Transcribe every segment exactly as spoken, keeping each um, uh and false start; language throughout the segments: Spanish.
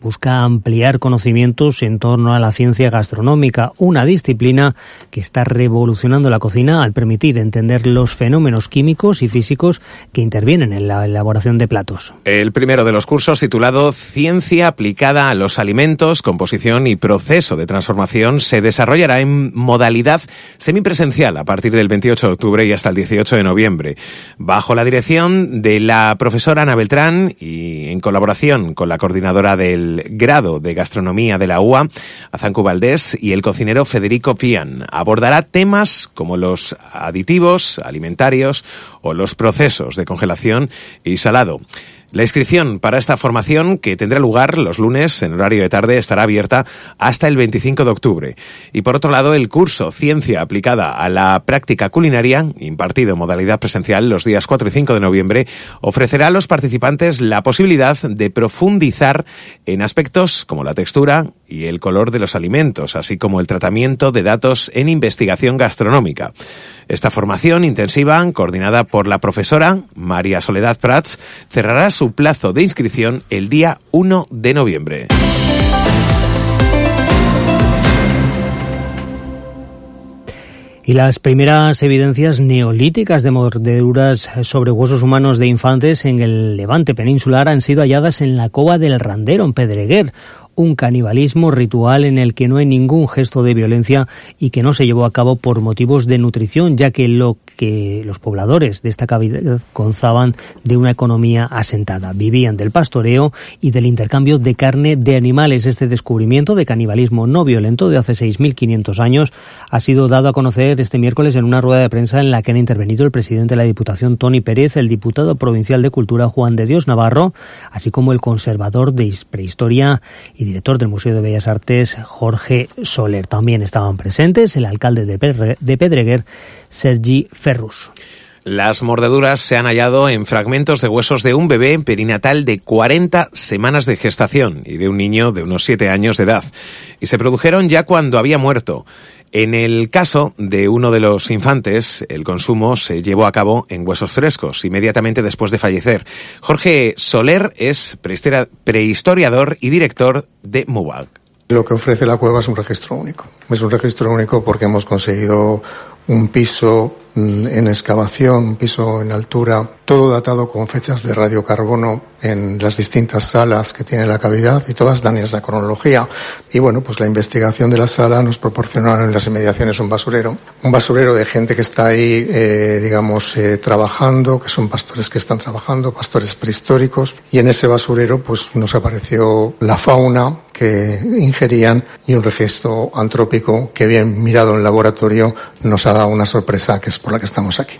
busca ampliar conocimientos en torno a la ciencia gastronómica, una disciplina que está revolucionando la cocina al permitir entender los fenómenos químicos y físicos que intervienen en la elaboración de platos. El primero de los cursos, titulado Ciencia aplicada a los alimentos, composición y proceso de transformación, se desarrollará en modalidad semipresencial a partir del veintiocho de octubre y hasta el dieciocho de noviembre, bajo la dirección de la profesora Ana Beltrán y en colaboración con la coordinadora del grado de gastronomía de la U A, Azancu Valdés, y el cocinero Federico Pian. Abordará temas como los aditivos alimentarios o los procesos de congelación y salado. La inscripción para esta formación, que tendrá lugar los lunes en horario de tarde, estará abierta hasta el veinticinco de octubre. Y por otro lado, el curso Ciencia aplicada a la práctica culinaria, impartido en modalidad presencial los días cuatro y cinco de noviembre, ofrecerá a los participantes la posibilidad de profundizar en aspectos como la textura y el color de los alimentos, así como el tratamiento de datos en investigación gastronómica. Esta formación intensiva, coordinada por la profesora María Soledad Prats, cerrará su plazo de inscripción el día uno de noviembre. Y las primeras evidencias neolíticas de mordeduras sobre huesos humanos de infantes en el Levante peninsular han sido halladas en la cova del Randero, en Pedreguer. Un canibalismo ritual en el que no hay ningún gesto de violencia y que no se llevó a cabo por motivos de nutrición, ya que lo que los pobladores de esta cavidad gozaban de una economía asentada. Vivían del pastoreo y del intercambio de carne de animales. Este descubrimiento de canibalismo no violento de hace seis mil quinientos años ha sido dado a conocer este miércoles en una rueda de prensa en la que han intervenido el presidente de la Diputación, Toni Pérez, el diputado provincial de Cultura, Juan de Dios Navarro, así como el conservador de prehistoria y director del Museo de Bellas Artes, Jorge Soler. También estaban presentes el alcalde de Pedreguer, Sergi Ferrus. Las mordeduras se han hallado en fragmentos de huesos de un bebé perinatal de cuarenta semanas de gestación y de un niño de unos siete años de edad, y se produjeron ya cuando había muerto. En el caso de uno de los infantes, el consumo se llevó a cabo en huesos frescos, inmediatamente después de fallecer. Jorge Soler es prehistoriador y director de MUBAG. Lo que ofrece la cueva es un registro único. Es un registro único porque hemos conseguido un piso en excavación, un piso en altura, todo datado con fechas de radiocarbono en las distintas salas que tiene la cavidad y todas dan esa cronología. Y bueno, pues la investigación de la sala nos proporcionó en las inmediaciones un basurero, un basurero de gente que está ahí, eh, digamos, eh, trabajando, que son pastores que están trabajando, pastores prehistóricos, y en ese basurero pues nos apareció la fauna que ingerían y un registro antrópico que, bien mirado en laboratorio, nos ha dado una sorpresa, que es por la que estamos aquí.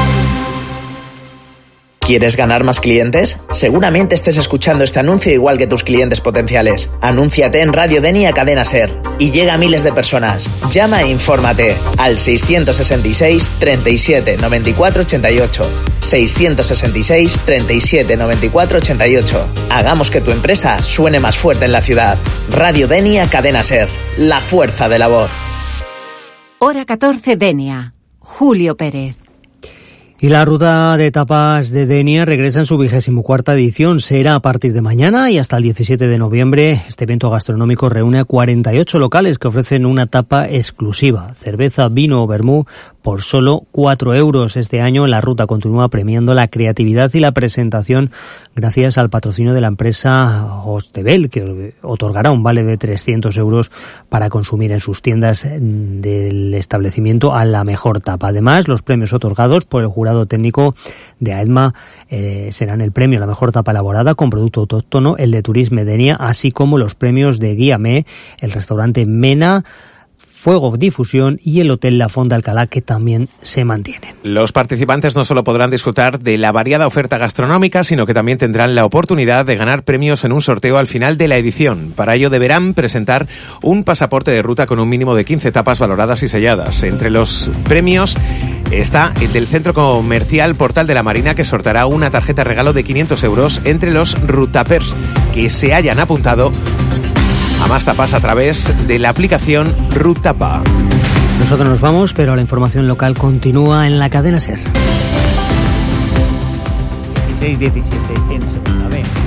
¿Quieres ganar más clientes? Seguramente estés escuchando este anuncio igual que tus clientes potenciales. Anúnciate en Radio Denia Cadena Ser y llega a miles de personas. Llama e infórmate al seiscientos sesenta y seis, treinta y siete, noventa y cuatro, ochenta y ocho. seiscientos sesenta y seis, treinta y siete, noventa y cuatro, ochenta y ocho. Hagamos que tu empresa suene más fuerte en la ciudad. Radio Denia Cadena Ser. La fuerza de la voz. Hora catorce, Denia. Julio Pérez. Y la ruta de tapas de Denia regresa en su vigésimo cuarta edición. Será a partir de mañana y hasta el diecisiete de noviembre. Este evento gastronómico reúne a cuarenta y ocho locales que ofrecen una tapa exclusiva: cerveza, vino o vermú por solo cuatro euros. Este año la ruta continúa premiando la creatividad y la presentación gracias al patrocinio de la empresa Hostebel, que otorgará un vale de trescientos euros para consumir en sus tiendas del establecimiento a la mejor tapa. Además, los premios otorgados por el jurado técnico de AEDMA eh, serán el premio a la mejor tapa elaborada con producto autóctono, el de Turisme Denia, así como los premios de Guíame, el restaurante Mena, Fuego Difusión y el Hotel La Fonda Alcalá, que también se mantienen. Los participantes no solo podrán disfrutar de la variada oferta gastronómica, sino que también tendrán la oportunidad de ganar premios en un sorteo al final de la edición. Para ello deberán presentar un pasaporte de ruta con un mínimo de quince tapas valoradas y selladas. Entre los premios está el del Centro Comercial Portal de la Marina, que sorteará una tarjeta regalo de quinientos euros entre los rutapers que se hayan apuntado a más tapas a través de la aplicación Rutapa. Nosotros nos vamos, pero la información local continúa en la cadena SER. dieciséis diecisiete en segunda B.